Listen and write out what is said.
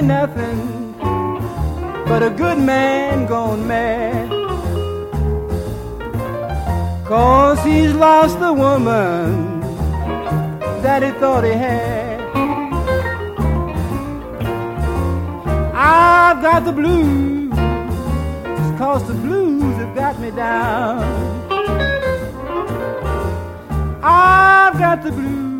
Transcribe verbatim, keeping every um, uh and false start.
ain't nothing but a good man gone mad, 'cause he's lost the woman that he thought he had. I've got the blues, 'cause the blues have got me down. I've got the blues,